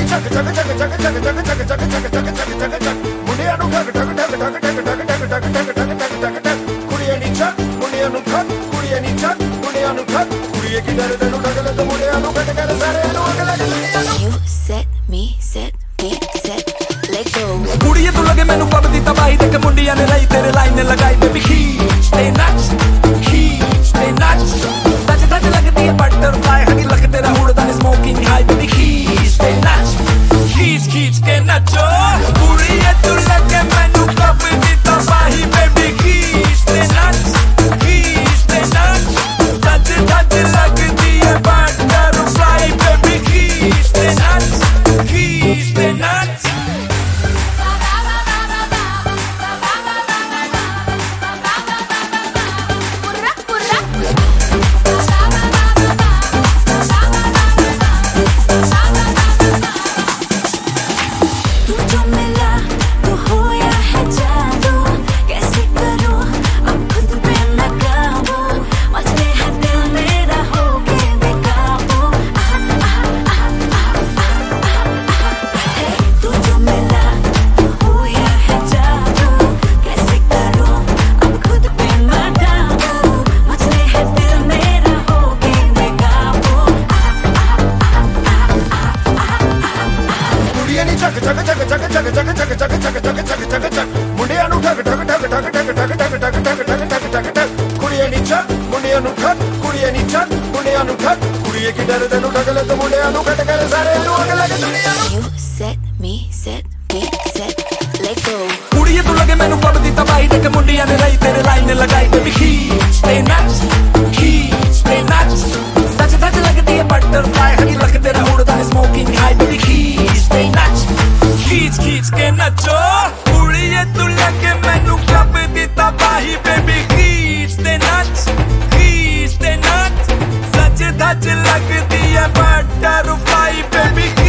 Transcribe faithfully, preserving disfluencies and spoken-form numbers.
ਚੱਕ ਚੱਕ ਚੱਕ ਚੱਕ ਚੱਕ ਚੱਕ ਚੱਕ ਚੱਕ ਚੱਕ ਚੱਕ ਚੱਕ ਚੱਕ ਚੱਕ ਮੁੰਡਿਆਂ ਨੂੰ ਠੱਗ ਠੱਗ ਠੱਗ ਠੱਗ ਠੱਗ ਠੱਗ ਠੱਗ ਠੱਗ ਠੱਗ ਠੱਗ ਠੱਗ ਠੱਗ ਠੱਗ ਕੁੜੀਆਂ ਨੀ ਚੱਕ ਮੁੰਡਿਆਂ ਨੂੰ ਠੱਗ ਕੁੜੀਆਂ ਨੀ ਚੱਕ ਮੁੰਡਿਆਂ ਨੂੰ ਠੱਗ ਕੁੜੀਏ ਕੀ ਡਰ ਤੈਨੂੰ ਠੱਗ ਲੈ ਤੇ ਮੁੰਡਿਆਂ ਨੂੰ ਕੱਟ ਕਰ ਸਾਰੇ ਨੂੰ ਅਗਲਾ ਦੁਨੀਆ ਨੂੰ You set me set me set let go ਕੁੜੀਏ ਤੂੰ ਲਗੇ ਮੈਨੂੰ ਪੱਬ ਦੀ ਤਬਾਹੀ ਤੇ ਮੁੰਡਿਆਂ ਨੇ ਲਈ ਤੇਰੇ ਲਾਈਨ ਲਗਾਈ ਬੇਬੀ ਖੀਚ ਤੇ ਨੱਚ ਖੀਚ ਤੇ ਨੱਚ ਸੱਚ ਸੱਚ ਲੱਗਦੀ ਹੈ ਬਟਰਫਲਾਈ ਹਨੀ ਲੱਕ ਤੇਰਾ ਉੜਦਾ ਨੇ ਸਮੋਕਿੰਗ ਹਾਈ ਬੇਬੀ ਖੀਚ ਤੇ ਨੱਚ ਖੀਚ ਖੀਚ ਕੇ ਨੱਚੋ ਕੁੜੀਏ ਤੂੰ ਲਗੇ ਮੈਨੂੰ ਪੱਬ ਦੀ ਤਬਾਹੀ ਬੇਬੀ ਖੀਚ ਤੇ ਨੱਚ ਖੀਚ ਤੇ ਨੱਚ ਸੱਚ ਸੱਚ ਲੱਗਦੀ ਹੈ ਬਟਰਫਲਾਈ ਬੇਬੀ ਖੀਚ ਤੇ ਨੱਚ ਖੀਚ ਤੇ ਨੱਚ ਚੱਕ ਚੱਕ ਚੱਕ ਚੱਕ ਚੱਕ ਚੱਕ ਚੱਕ ਚੱਕ ਚੱਕ ਚੱਕ ਚੱਕ ਚੱਕ ਚੱਕ ਮੁੰਡਿਆਂ ਨੂੰ ਠੱਗ ਠੱਗ ਠੱਗ ਠੱਗ ਠੱਗ ਠੱਗ ਠੱਗ ਠੱਗ ਠੱਗ ਠੱਗ ਠੱਗ ਠੱਗ ਠੱਗ ਕੁੜੀਆਂ ਨੀ ਚੱਕ ਮੁੰਡਿਆਂ ਨੂੰ ਠੱਗ ਕੁੜੀਆਂ ਨੀ ਚੱਕ ਮੁੰਡਿਆਂ ਨੂੰ ਠੱਗ ਕੁੜੀਏ ਕੀ ਡਰ ਤੈਨੂੰ ਠੱਗ ਲੈ ਤੇ ਮੁੰਡਿਆਂ ਨੂੰ ਕੱਟ ਕਰ ਸਾਰੇ ਨੂੰ ਅਗਲਾ ਦੁਨੀਆ ਨੂੰ You set me set me set let go ਕੁੜੀਏ ਤੂੰ ਲਗੇ ਮੈਨੂੰ ਪੱਬ ਦੀ ਤਬਾਹੀ ਤੇ ਮੁੰਡਿਆਂ ਨੇ ਲਈ ਤੇਰੇ ਲਾਈਨ ਲਗਾਈ ਬੇਬੀ ਖੀਚ ਤੇ ਨੱਚ ਖੀਚ ਤੇ ਨੱਚ ਸੱਚ ਸੱਚ ਲੱਗਦੀ ਹੈ ਬਟਰਫਲਾਈ ਹਨੀ ਲੱਕ ਤੇਰਾ ਉੜਦਾ ਨੇ ਸਮੋਕਿੰਗ ਹਾਈ ਬੇਬੀ ਖੀਚ ਤੇ ਨੱਚ ਖੀਚ ਖੀਚ ਕੇ ਨੱਚੋ ਕੁੜੀਏ ਤੂੰ ਲਗੇ ਮੈਨੂੰ ਪੱਬ ਦੀ ਤਬਾਹੀ ਬੇਬੀ ਖੀਚ ਤੇ ਨੱਚ ਖੀਚ ਤੇ ਨੱਚ ਸੱਚ ਸੱਚ ਲੱਗਦੀ ਹੈ ਬਟਰਫਲਾਈ ਬੇਬੀ